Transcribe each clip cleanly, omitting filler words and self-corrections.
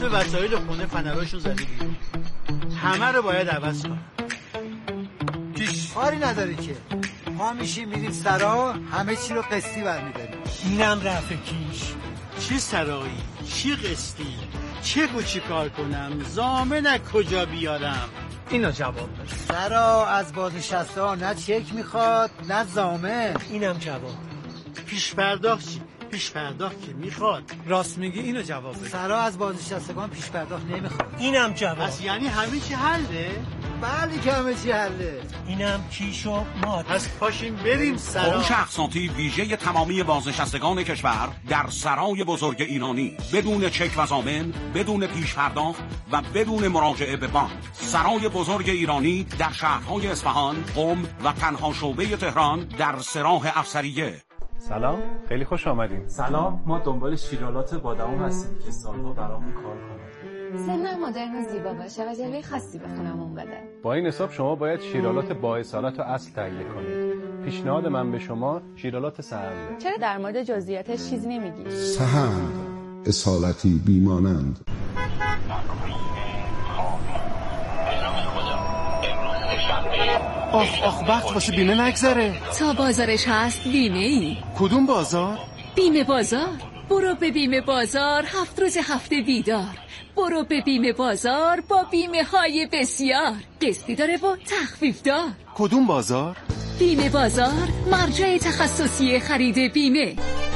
وسایل خونه فنراشو زده بیرون. همه رو باید عوض کنم. کاری نداری که ما میشیم میریم سرا، همه چی رو قسطی برمیداریم. اینم رفع کیش. چی سرایی؟ چی قسطی؟ چی کار کنم؟ ضامن کجا بیارم؟ اینو جواب بده. سرا از بازنشسته ها نه چک میخواد نه ضامن. اینم جواب. پیش پرداخت چی؟ پیش پرداخت که میخواد. راست میگی، اینو جواب بده. سرا از بازنشستگان پیش پرداخت نمیخواد. اینم جواب. پس یعنی همه چی حله؟ بله که همه چی حله. اینم کیش و ماد. پس پاشیم بریم سرا. فروش اقساطی ویژه تمامی بازنشستگان کشور در سرای بزرگ ایرانی، بدون چک و ضامن، بدون پیش پرداخت و بدون مراجعه به بانک. سرای بزرگ ایرانی در شهرهای اصفهان، قم و تنها شعبه تهران در سراح افسریه. سلام، خیلی خوش آمدین. سلام، ما دنبال شیرالات با دوام هستیم که سالها برامون کار کنه. سنم مدرن و زیبا باشه و جلوه خاصی به خونمون بده. با این حساب شما باید شیرالات با اصالت و اصل تهیه کنید. پیشنهاد من به شما شیرالات سهند. چرا در مورد جزئیاتش چیزی نمیگی؟ سهند، اصالتی بیمانند. آخ وقت واسه بیمه نگذره. تا بازارش هست بیمه ای. کدوم بازار؟ بیمه بازار. برو به بیمه بازار 7 روز هفته بیدار. برو به بیمه بازار با بیمه های بسیار. قسطی داره و تخفیف دار. کدوم بازار؟ بیمه بازار، مرجع تخصصی خرید بیمه.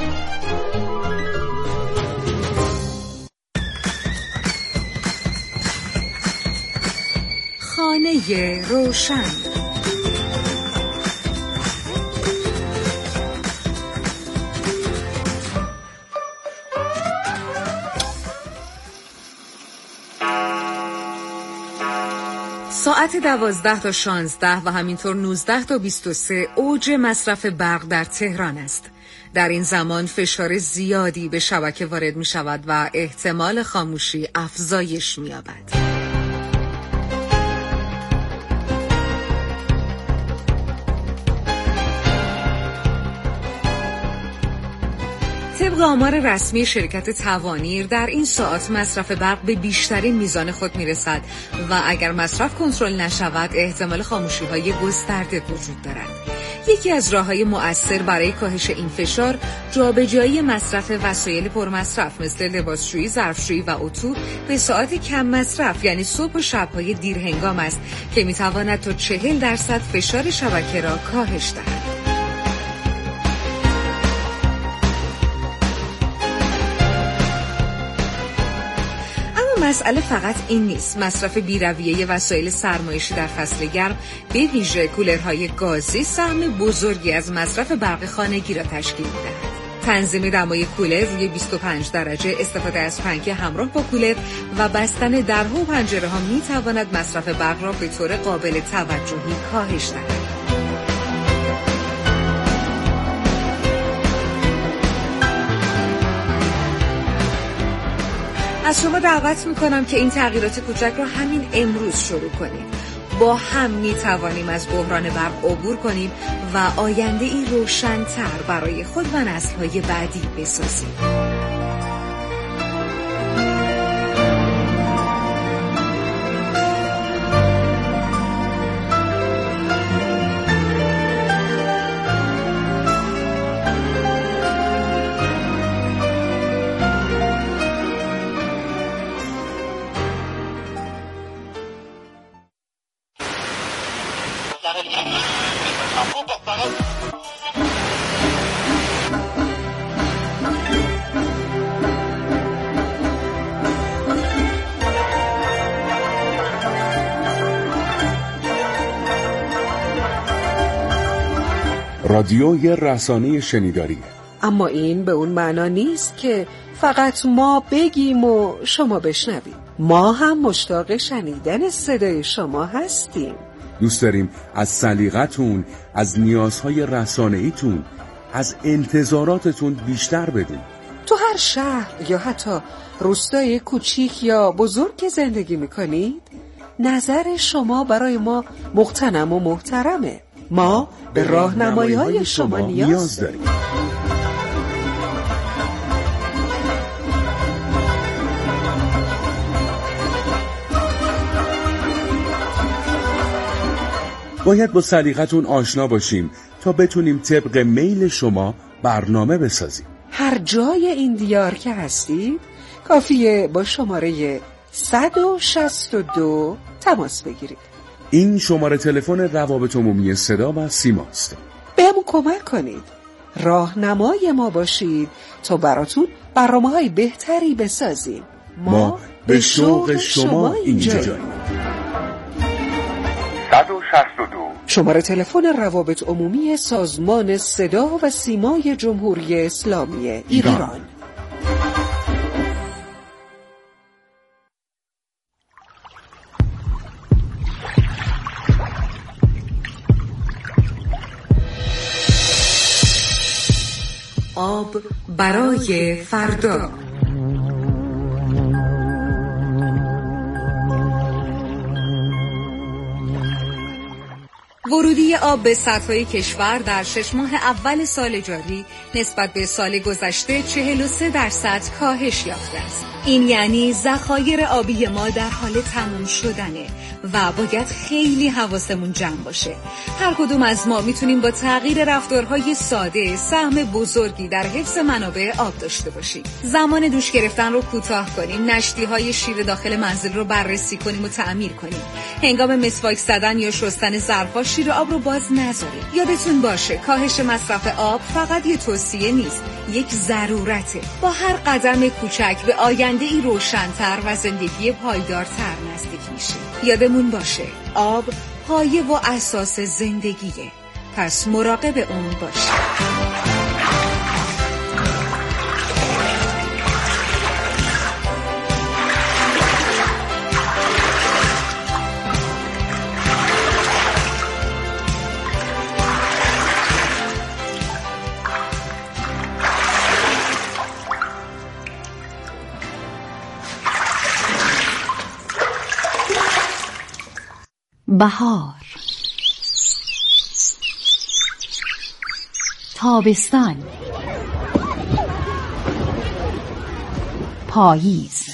خانه روشن. ساعت 12 تا 16 و همینطور 19 تا 23 اوج مصرف برق در تهران است. در این زمان فشار زیادی به شبکه وارد می شود و احتمال خاموشی افزایش می یابد. طبق آمار رسمی شرکت توانیر در این ساعت مصرف برق به بیشترین میزان خود میرسد و اگر مصرف کنترل نشود احتمال خاموشی‌های گسترده وجود دارد. یکی از راه‌های مؤثر برای کاهش این فشار جابجایی مصرف وسایل پرمصرف مثل لباسشویی، ظرفشویی و اتو به ساعت کم مصرف یعنی صبح و شب‌های دیرهنگام است که می‌تواند تا 40% فشار شبکه را کاهش دهد. مسئله فقط این نیست. مصرف بی‌رویه وسایل سرمایشی در فصل گرم به ویژه کولرهای گازی سهم بزرگی از مصرف برق خانگی را تشکیل می‌دهد. تنظیم دمای کولر روی 25 درجه، استفاده از پنکه همراه با کولر و بستن درها و پنجره‌ها می‌تواند مصرف برق را به طور قابل توجهی کاهش دهد. از شما دعوت میکنم که این تغییرات کوچک را همین امروز شروع کنیم. با هم میتوانیم از بحران برق عبور کنیم و آینده ای روشن‌تر برای خود و نسل‌های بعدی بسازیم. رادیوی رسانه شنیداری. اما این به اون معنا نیست که فقط ما بگیم و شما بشنوید. ما هم مشتاق شنیدن صدای شما هستیم. دوست داریم از سلیقتون، از نیازهای رسانه‌ایتون، از انتظاراتتون بیشتر بدونیم. تو هر شهر یا حتی روستای کوچیک یا بزرگ که زندگی میکنید، نظر شما برای ما مغتنم و محترمه. ما به راهنمایی‌های شما نیاز داریم. باید با سلیقتون آشنا باشیم تا بتونیم طبق میل شما برنامه بسازیم. هر جای این دیار که هستید کافیه با شماره 162 تماس بگیرید. این شماره تلفن روابط عمومی صدا و سیماست. بهمون کمک کنید، راهنمای ما باشید تا براتون برنامه‌های بهتری بسازیم. ما به شوق شما اینجاییم. 162 شماره تلفن روابط عمومی سازمان صدا و سیمای جمهوری اسلامی ایران. آب برای فردا. ورودی آب به سطح کشور در 6 ماه اول سال جاری نسبت به سال گذشته 43% کاهش یافته است. این یعنی ذخایر آبی ما در حال تموم شدنه و باید خیلی حواسمون جمع باشه. هر کدوم از ما میتونیم با تغییر رفتارهای ساده سهم بزرگی در حفظ منابع آب داشته باشیم. زمان دوش گرفتن رو کوتاه کنیم، نشتی‌های شیر داخل منزل رو بررسی کنیم و تعمیر کنیم. هنگام مسواک زدن یا شستن ظرف‌ها شیر آب رو باز نذارید. یادتون باشه کاهش مصرف آب فقط یه توصیه نیست، یک ضرورته. با هر قدم کوچک به آینده‌ای روشن‌تر و زندگی پایدارتر نزدیک میشیم. یادمون باشه آب پایه و اساس زندگیه، پس مراقب اون باشید. بهار، تابستان، پاییز،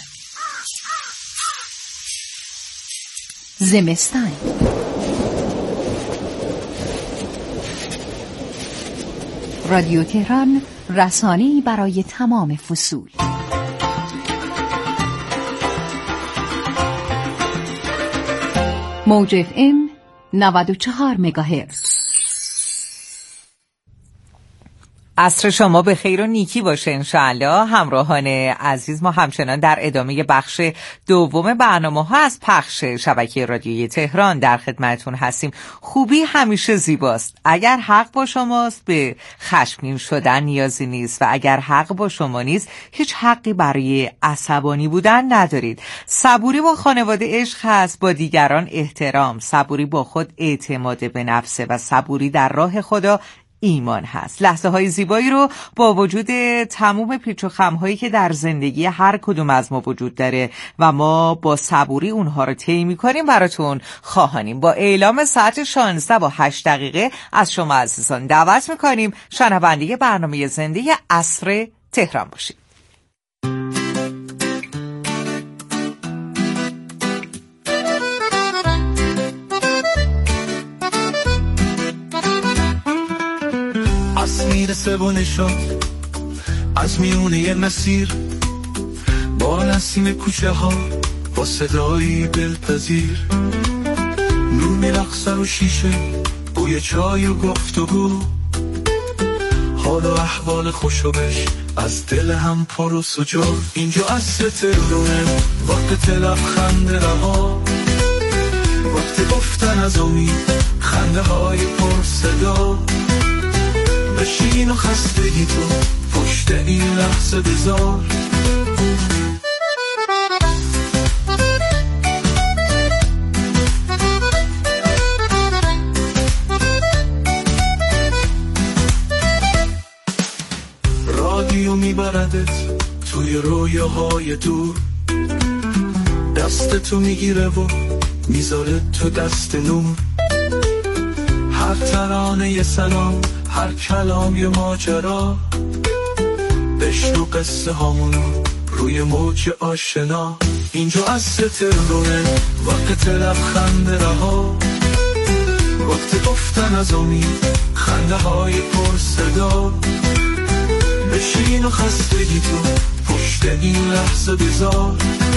زمستان. رادیو تهران، رسانه‌ای برای تمام فصول. موج FM 94 مگاهرتز. عصر شما به خیر و نیکی باشه انشاءالله. همراهان عزیز، ما همچنان در ادامه بخش دوم برنامه ها از پخش شبکه رادیویی تهران در خدمتتون هستیم. خوبی همیشه زیباست. اگر حق با شماست به خشمگین شدن نیازی نیست و اگر حق با شما نیست هیچ حقی برای عصبانی بودن ندارید. صبوری با خانواده عشق هست، با دیگران احترام، صبوری با خود اعتماد به نفسه و صبوری در راه خدا ایمان هست. لحظه های زیبایی رو با وجود تمام پیچ و خم هایی که در زندگی هر کدوم از ما وجود داره و ما با صبوری اونها رو طی می‌کنیم براتون خواهانیم. با اعلام ساعت 16:08 از شما عزیزان دعوت می‌کنیم شنونده برنامه زنده عصر تهران باشید. میرسه و نشاد از میونه یه مسیر، با نسیم کوچه ها، با صدایی دلپذیر، نور میرقصه رو شیشه، بوی چای و گفتگو، حال و احوال خوشوبش از دل هم پر و سجار. اینجا عصر تهرونه، وقت لبخند رها، وقت گفتن از امید، خنده های پر صدا. بشین و خستگی تو پشت این لحظه بذار، رادیو میبردت توی رویاهای دور، دست تو میگیره و میذاره تو دست نور. هر ترانه یه سلام، هر کلام یه ماجرا، بشنو قصه هامونو روی موج آشنا. اینجا عصر تهرونه، وقت لبخند رها، وقت گفتن از امید، خنده های پر صدا. بشین و خستگی تو پشت این لحظه بذار.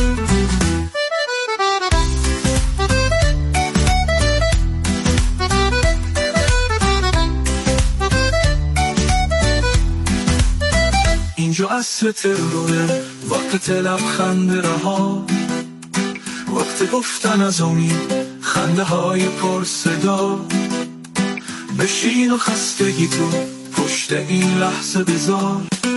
اینجا عصر تروره، وقت لبخند رها، وقت گفتن از امید، خنده های پر صدا. بشین و خستگی تو پشت این لحظه بذار.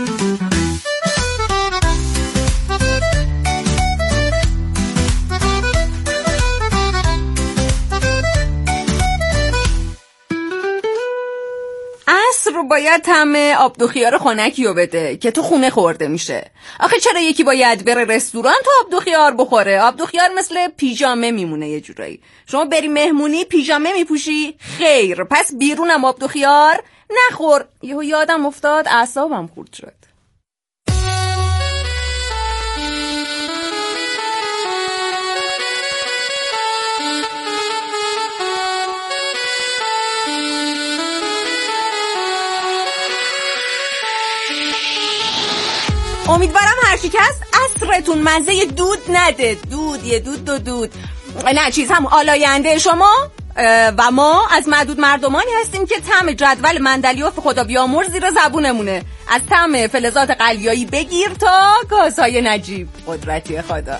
باید طعم آب دو خیار خنکیو بده که تو خونه خورده میشه. آخه چرا یکی باید بره رستوران تو آب دو خیار بخوره؟ آب دو خیار مثل پیژامه میمونه یه جورایی. شما بری مهمونی پیژامه میپوشی؟ خیر، پس بیرونم آب دو خیار نخور. یهو یادم افتاد اعصابم خورد شد. امیدوارم هرچی که هست عصرتون مزه دود نده. دود نه چیز هم آلاینده شما و ما از معدود مردمانی هستیم که طعم جدول مندلیوف خدا بیامرز زیر زبونمونه. از طعم فلزات قلیایی بگیر تا گازهای نجیب. قدرتی خدا.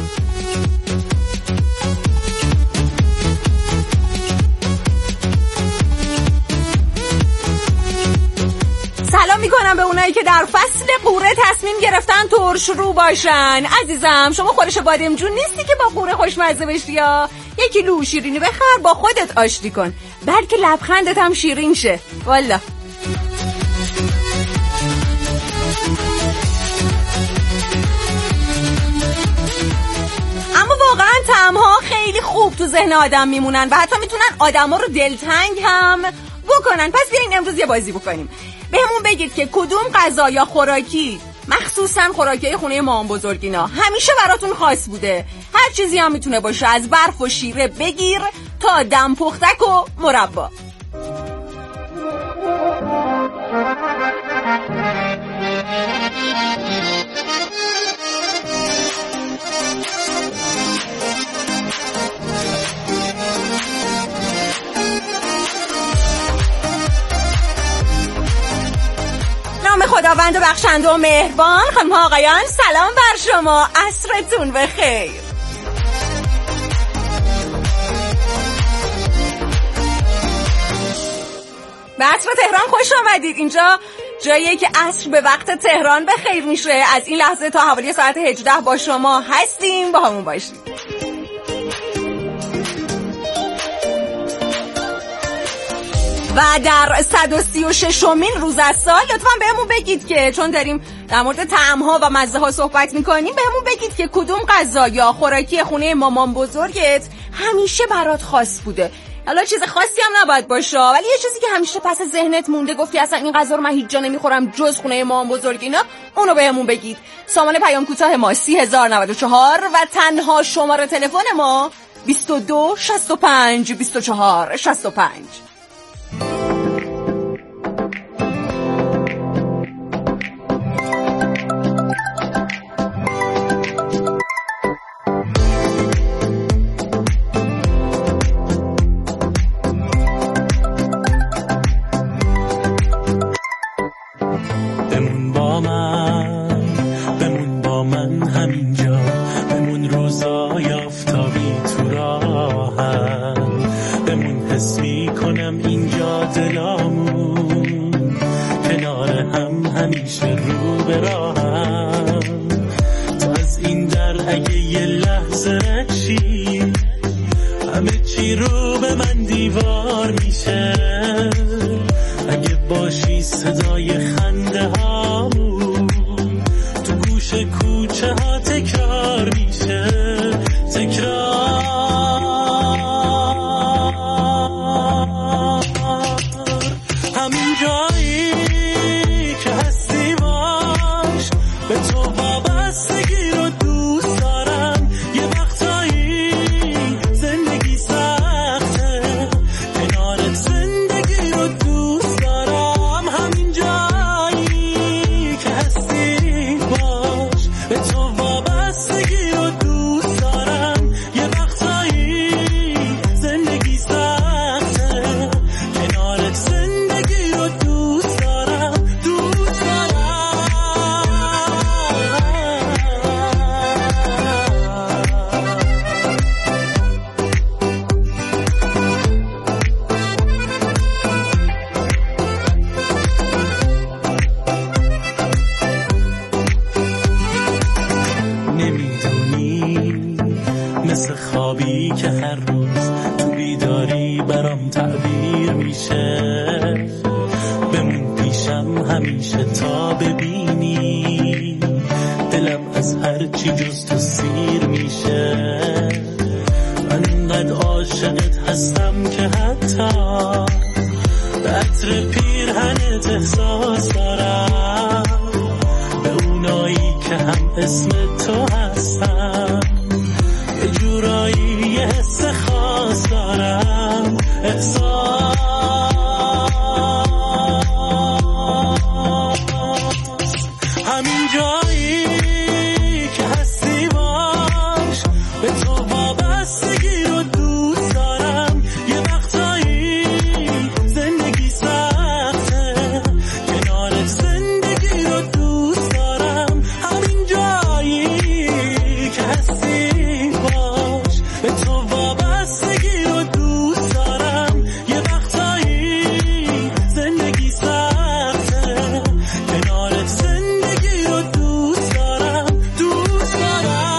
سلام میکنم به اونایی که در فصل قوره تصمیم گرفتن ترش رو باشن. عزیزم شما خورش بادمجون نیستی که با قوره خوشمزه بشی، یا یک کیلو شیرینی بخر با خودت آشتی کن، بلکه لبخندت هم شیرین شه. والا اما واقعا طعم‌ها خیلی خوب تو ذهن آدم میمونن و حتی میتونن آدم‌ها رو دلتنگ هم بکنن. پس بیاین امروز یه بازی بکنیم. بهمون بگید که کدوم غذا یا خوراکی، مخصوصا خوراکی خونه مامان بزرگینا، همیشه براتون خاص بوده. هر چیزی هم میتونه باشه، از برف و شیره بگیر تا دم پختک و مربا. نام خداوند و بخشنده و مهربان. خانم ها آقایان سلام بر شما، عصرتون بخیر. به عصر تهران خوش آمدید. اینجا جاییه که عصر به وقت تهران بخیر میشه. از این لحظه تا حوالی ساعت 18 با شما هستیم، با همون باشید. و در 136مین روز از سال لطفاً بهمون بگید که چون داریم در مورد طعم‌ها و مزه ها صحبت می‌کنیم، بهمون بگید که کدوم غذا یا خوراکی خونه مامان بزرگت همیشه برات خاص بوده. حالا چیز خاصی هم نباید باشه، ولی یه چیزی که همیشه پس ذهنت مونده، گفتی اصلا این غذا رو من هیچ جا نمیخورم جز خونه مامان بزرگ اینا، اونو بهمون بگید. سامان پیام کوتاه ما 3094 و تنها شماره تلفن ما 22 65 24 65. بمون با من همینجا، بمون روزای آفتابی تو راهم، بمون حس میکنم اینجا دلامون کنار هم همیشه رو به راهم. تو از این در اگه یه لحظه نشی، همه چی رو به من دیوار میشه. اگه باشی صدای خنده هامون تو گوش کوچه ها تکرار میشه، تکرار. همین جایی که هستی باش، به تو وابستگی رو دوست دارم. یه وقتایی زندگی سخته، کنار مثل خوابی که هر روز تو بیداری برام تعبیر میشه. بمون پیشم همیشه تا ببینی دلم از هر چی جز تو سیر میشه. من اینقدر عاشقت هستم که حتی به عطر پیرهنت احساس دارم، به اونایی که هم اسم تو هستم یه جورایی یه حس خاص دارم. احساس همین جایی که هستی باش، به تو وابستگی رو دوست دارم. یه وقتایی زندگی سخته، کنارت زندگی رو دوست دارم. همین جایی که هستی باش، به تو وابستگی رو دوست دارم. یه وقتایی زندگی سخته، کنارت زندگی رو دوست دارم، دوست دارم.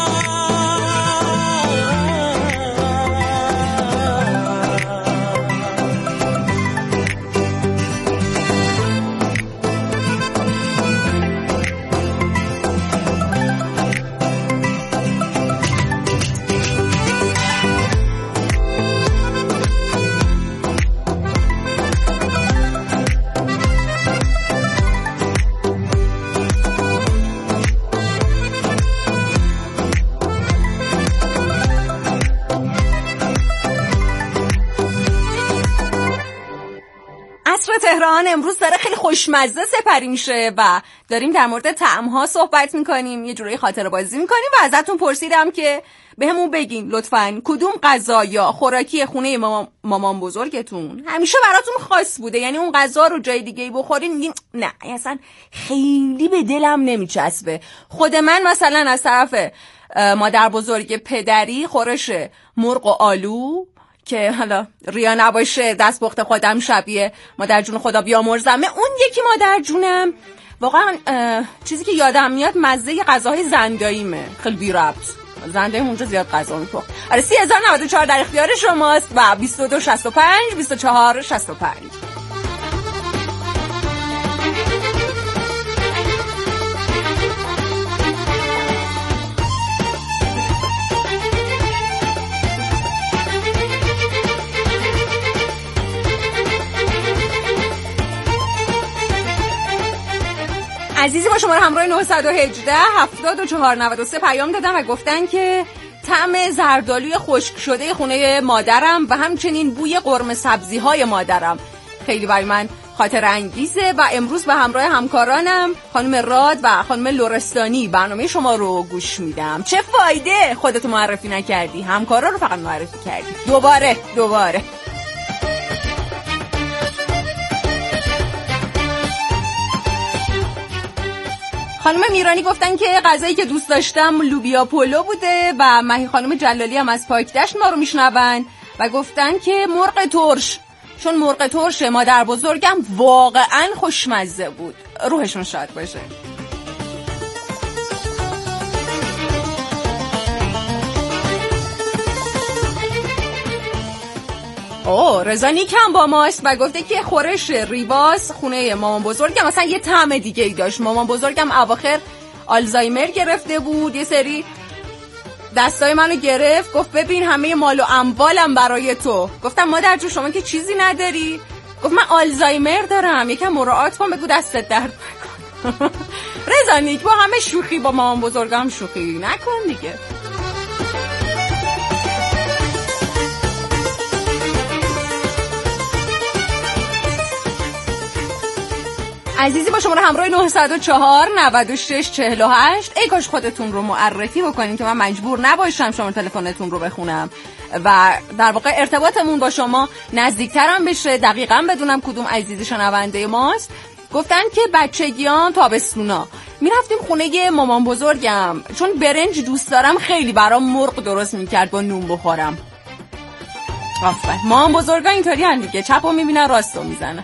عصر تهران امروز داره خیلی خوشمزه سپری میشه و داریم در مورد طعم‌ها صحبت میکنیم، یه جوری خاطره بازی میکنیم و ازتون پرسیدم که بهمون بگین لطفاً کدوم غذا یا خوراکی خونه مامان بزرگتون همیشه براتون خاص بوده، یعنی اون غذا رو جای دیگه‌ای بخورین میگین نه اصلا خیلی به دلم نمیچسبه. خود من مثلا از طرف مادر بزرگ پدری خورش مرغ و آلو که حالا ریا نباشه دستپخت خودم شبیه مادر جون خدا بیامرزمه، اون یکی مادر جونم واقعا چیزی که یادم میاد مزه غذاهای زنداییمه، خیلی بی ربط. زنداییم اونجا زیاد غذا میپخت. آره 3094 در اختیار شماست و 2265 2465. عزیزی با شماره همراه 918 7493 پیام دادم و گفتن که طعم زردآلوی خشک شده خونه مادرم و همچنین بوی قرمه سبزی های مادرم خیلی برای من خاطر انگیزه و امروز به همراه همکارانم خانم راد و خانم لرستانی برنامه شما رو گوش میدم. چه فایده خودتو معرفی نکردی، همکارا رو فقط معرفی کردی. دوباره خانم میرانی گفتن که غذایی که دوست داشتم لوبیا پلو بوده و مهی خانم جلالی هم از پاکدشت ما رو میشنون و گفتن که مرغ ترش، چون مرغ ترش مادر بزرگم واقعا خوشمزه بود. روحشون شاد باشه. رضا نیک هم با ماست و گفته که خورش ریواز خونه مامان بزرگم مثلا یه طعم دیگه ای داشت. مامان بزرگم اواخر آلزایمر گرفته بود، یه سری دستای منو گرفت، گفت ببین همه مال و اموالم برای تو. گفتم مادر جون شما که چیزی نداری؟ گفت من آلزایمر دارم، یکم مراعات کن، بگو دستت درد نکنه. رضا نیک با همه شوخی با مامان بزرگم شوخی نکن دیگه. عزیزی با شماره همراه 904 96 48 ای کاش خودتون رو معرفی بکنین که من مجبور نباشم شما تلفنتون رو بخونم و در واقع ارتباطمون با شما نزدیکترم بشه، دقیقاً بدونم کدوم عزیزی شنونده ماست. گفتن که بچگیان تابستونا میرفتیم خونه مامان بزرگم، چون برنج دوست دارم خیلی برام مرغ درست میکرد با نون بخورم. آفرین، مامان بزرگا اینطوری هن دیگه، چپو میبینن راستو میزنن.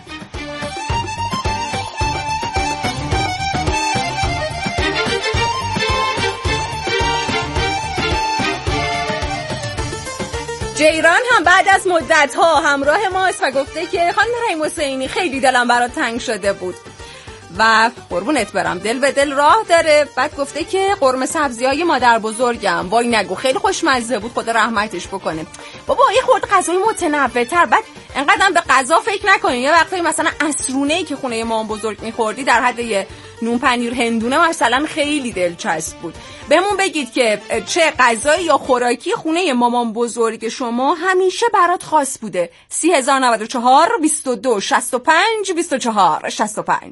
جیران هم بعد از مدت‌ها همراه ماست و گفته که خانم رحیم حسینی خیلی دلم برات تنگ شده بود و قربونت برم دل به دل راه داره. بعد گفته که قرمه سبزی‌های مادر بزرگم وای نگو خیلی خوشمزه بود، خدا رحمتش بکنه. بابا یه خورده غذای متنوع‌تر، بعد انقدرم به غذا فکر نکنین. یه وقتایی مثلا عصرونه‌ای که خونه مام بزرگ می‌خوردی در حد یه نون پنیر هندونه مثلا خیلی دلچسب بود. بهمون بگید که چه غذایی یا خوراکی خونه مامان بزرگ شما همیشه برات خاص بوده. 3094 22 65 24 65.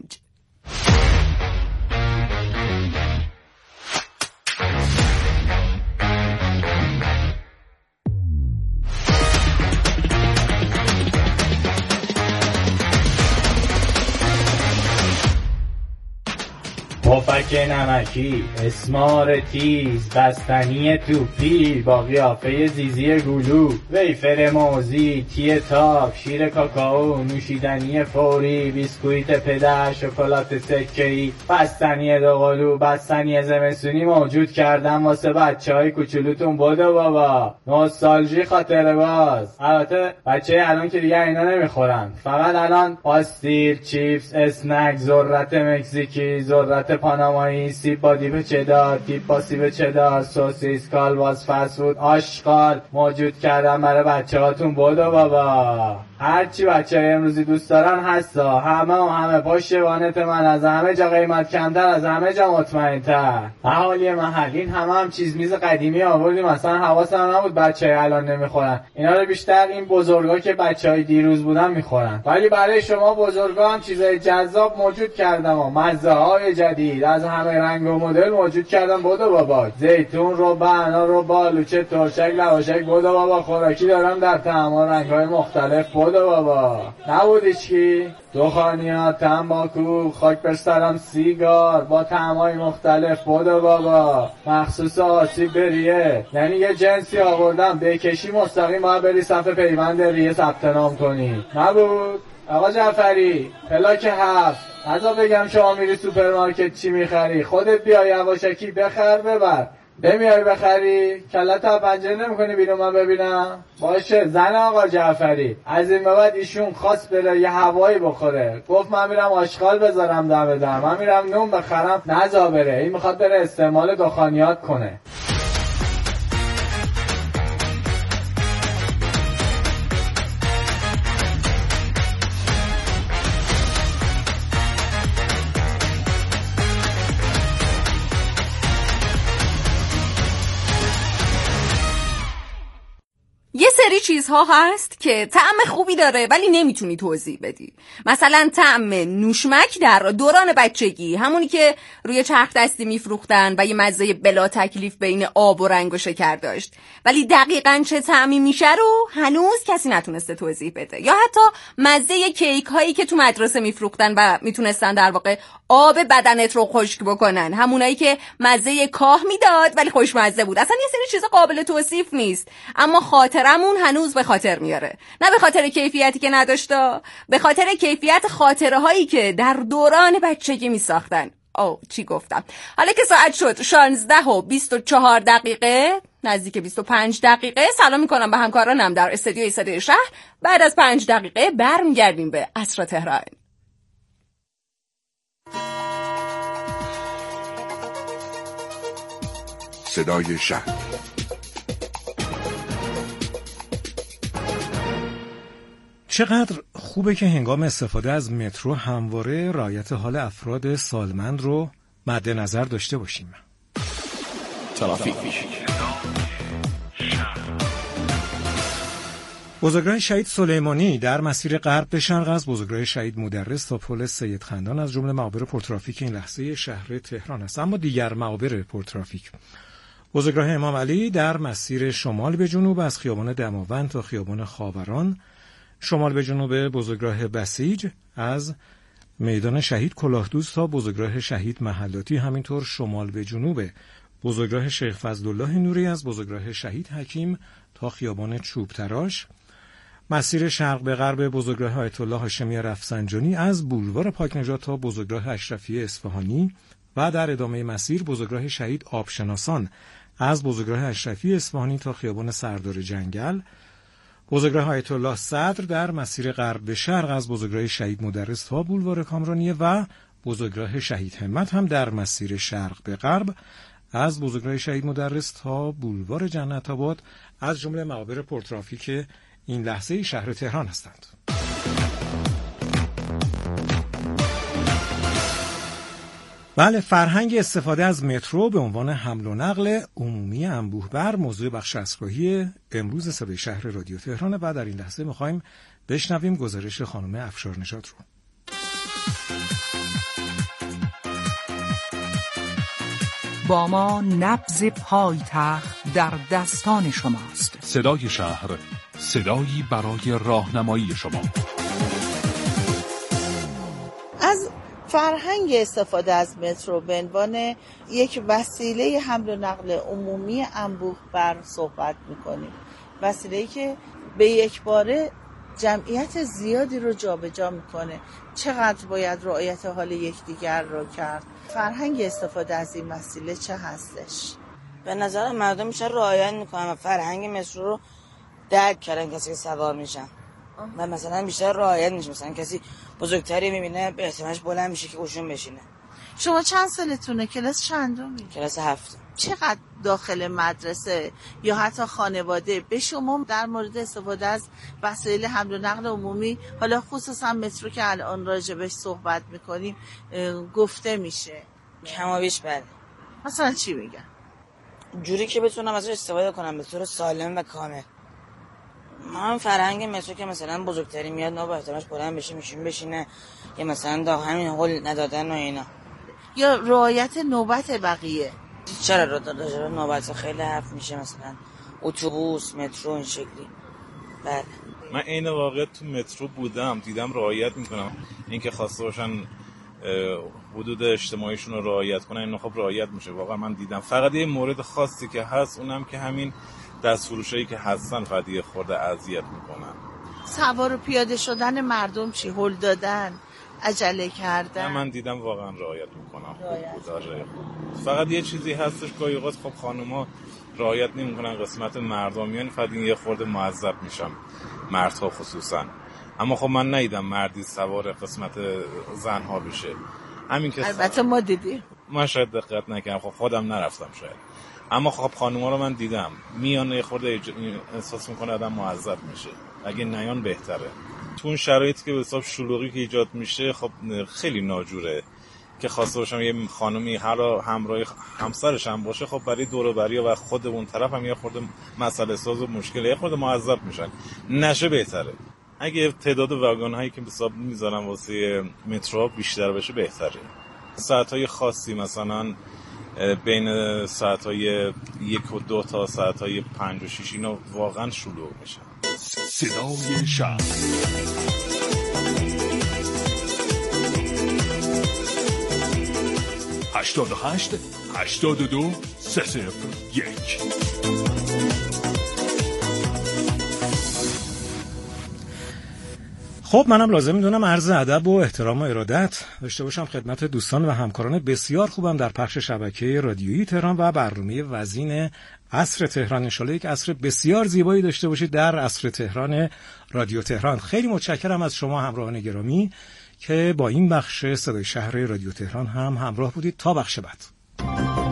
پفک نمکی، اسمار تیز، بستنی توپی با قیافه زیزی گلو، ویفر موزی، تی تاپ، شیر کاکائو، نوشیدنی فوری، بیسکویت پدر، شکلات سکه‌ای، بستنی دوقلو، بستنی زمستونی موجود کردم واسه بچه‌های کوچولوتون. بدو بابا، نوستالژی خاطره باز. البته بچه الان که دیگه اینا نمیخورن، فقط الان پاستیل، چیپس، اسنک، ذرت مکزیکی، ذرت پانامایی، سیب با دیپ چدار، دیپ با سیب چدار، سوسیس، کالباس، فست فود، آشغال موجود کردن برای بچه‌هاتون. بدو بابا، هرچی بچه‌های امروزی دوست دارن هستا. همه پشت وانت من، از همه جا قیمت کمتر، از همه جا مطمئن‌تر. اهالی محلین هم چیز میز قدیمی آوردیم، مثلا حواسم نبود بچه‌های الان نمیخورن. اینا رو بیشتر این بزرگا که بچه‌های دیروز بودن میخورن. ولی برای شما بزرگا هم چیزای جذاب موجود کردم و مزه‌های جدید از همه رنگ و مدل موجود کردم. بدو بابا، زیتون رو، بنا رو، بالوچه، ترشک، لواشک. بدو بابا، خوراکی دارم در طعم و رنگ‌های مختلف. بدو بابا، نبودی چی؟ دخانیات، تنباکو، خاک بر سرم، سیگار با طعم‌های مختلف. بدو بابا، مخصوص آسیب بریه، یعنی یه جنسی آوردم بکشی مستقیم باید بری صفحه پیوند ریه ثبت نام کنی. نبود؟ آقا جعفری، پلاک 7. ازا بگم شما میری سوپرمارکت چی میخری؟ خودت بیا یواشکی بخر ببر. نمیای بخری؟ کلت ها پنجره نمیکنی بیرون من ببینم؟ باشه. زن آقا جعفری از این به بعد ایشون خواست بره یه هوایی بخوره، گفت من میرم آشغال بذارم دم در، من میرم نون بخرم. نزا بره، این میخواد بره استعمال دخانیات کنه. یه سری چیزها هست که طعم خوبی داره ولی نمیتونی توضیح بدی. مثلا طعم نوشمک در دوران بچگی، همونی که روی چرخ دستی میفروختن و یه مزه بلا تکلیف بین آب و رنگ و شکر داشت، ولی دقیقاً چه طعمی میشه رو هنوز کسی نتونسته توضیح بده. یا حتی مزه کیک هایی که تو مدرسه میفروختن و میتونستن در واقع آب بدنت رو خشک بکنن، همونایی که مزه کاه میداد ولی خوشمزه بود. اصلا یه سری چیزا قابل توصیف نیست، اما خاطرمون هنوز به خاطر میاره. نه به خاطر کیفیتی که نداشته، به خاطر کیفیت خاطره هایی که در دوران بچگی میساختن. چی گفتم؟ حالا که ساعت شد 16:24، نزدیک 25 دقیقه، سلام میکنم به همکارانم در استودیوی صدای شهر. بعد از 5 دقیقه برمیگردیم به عصر تهران. صدای شهر. چقدر خوبه که هنگام استفاده از مترو همواره رعایت حال افراد سالمند رو مد نظر داشته باشیم. ترافیک. بزرگراه شهید سلیمانی در مسیر غرب به شرق از بزرگراه شهید مدرس تا پل سید خندان از جمله معابر پرترافیک این لحظه شهر تهران است. اما دیگر معابر پرترافیک: بزرگراه امام علی در مسیر شمال به جنوب از خیابان دماوند تا خیابان خاوران، شمال به جنوب بزرگراه بسیج از میدان شهید کلاهدوز تا بزرگراه شهید محلاتی، همینطور شمال به جنوب بزرگراه شیخ فضلالله نوری از بزرگراه شهید حکیم تا خیابان چوب تراش، مسیر شرق به غرب بزرگراه آیت الله هاشمی رفسنجانی از بولوار پاک نژاد تا بزرگراه اشرفی اصفهانی و در ادامه مسیر بزرگراه شهید آبشناسان از بزرگراه اشرفی اصفهانی تا خیابان سردار جنگل، بزرگراه آیت الله صدر در مسیر غرب به شرق از بزرگراه شهید مدرس تا بولوار کامرانیه و بزرگراه شهید همت هم در مسیر شرق به غرب از بزرگراه شهید مدرس تا بولوار جنت آباد از جمله مقابر پرترافیک این لحظه شهر تهران هستند. بله، فرهنگ استفاده از مترو به عنوان حمل و نقل عمومی انبوه بر موضوع بخش اصلاحی امروز صدای شهر رادیو تهران و در این لحظه می‌خوایم بشنویم گزارش خانم افشارنژاد رو. با ما نبض پایتخت در دستان شماست. صدای شهر، صدایی برای راهنمایی شما. از فرهنگ استفاده از مترو به عنوان یک وسیله حمل و نقل عمومی انبوه بر صحبت می‌کنیم. وسیله‌ای که به یک باره جمعیت زیادی رو جابجا میکنه. چقدر باید رعایت حال یکدیگر رو کرد؟ فرهنگ استفاده از این وسیله چه هستش؟ به نظر مردم میشه رعایت میکنن و فرهنگ مترو رو درک کردن کسی که سوار میشن و مثلا بیشتر رعایت میشه. مثلا کسی بزرگتری میبینه به احتمالش بلند میشه که اوشون بشینه. شما چند سالتونه؟ کلاس چندمی؟ کلاس 7. چقدر داخل مدرسه یا حتی خانواده به شما در مورد استفاده از وسایل حمل و نقل عمومی، حالا خصوصا مترو که الان راجبش صحبت میکنیم، گفته میشه؟ کم و بیش بله. مثلا چی میگن؟ جوری که بتونم ازش استفاده کنم به طور سالم و کامل. من فرهنگ مترو که مثلا بزرگتری میاد نه با احتمالش بلند بشه میشون بشینه، یا مثلا دا همین هول ندادن و اینا، یا رعایت نوبت بقیه. چرا راجع نوبت خیلی حرف میشه، مثلا اتوبوس، مترو این شکلی. بله من عین واقعا تو مترو بودم، دیدم رعایت میکنم. اینکه خواسته باشن حدود اجتماعیشون رو رعایت کنن، این خب رعایت میشه. واقعا من دیدم. فقط یه مورد خاصی که هست اونم که همین دستفروشایی که هستن فقط یه خورده اذیت میکنن. سوار و پیاده شدن مردم چی؟ هل دادن، عجله کردن. من دیدم واقعا رعایت میکنم. فقط یه چیزی هستش گاهی اوقات خب خانوما رعایت نمیکنن قسمت مردمیان، فقط این یه خورده معذب میشم، مردها خصوصا. اما خب من ندیدم مردی سوار قسمت زنها بشه. همین که البته ما دیدیم. من شاید دقت نکردم، خب خودم نرفتم شاید. اما خب خانوما رو من دیدم میان یه خورده احساس میکنه آدم معذب میشه. اگه نیان بهتره. تو اون شرایطی که به حساب شلوغی که ایجاد میشه خب خیلی ناجوره که خواسته باشم یه خانومی هر همراه همسرش هم باشه، خب برای دور و بری و خود اون طرف هم یه خورده مسئله ساز و مشکله، یه خورده معذب میشن. نشه بهتره. اگه تعداد واگن هایی که به حساب میذارن واسه مترو بیشتر بشه بهتره. ساعت‌های خاصی مثلا بین ساعت‌های 1 و 2 تا ساعت‌های 5 و 6 اینا واقعا شلوغ میشن. صدای شهر 88 82 301. خب منم لازم میدونم عرض ادب و احترام و ارادت داشته باشم خدمت دوستان و همکاران بسیار خوبم در پخش شبکه رادیویی تهران و برنامه وزین عصر تهران. انشالله یک عصر بسیار زیبایی داشته باشید در عصر تهران رادیو تهران. خیلی متشکرم از شما همراهان گرامی که با این بخش صدای شهر رادیو تهران هم همراه بودید. تا بخش بعد.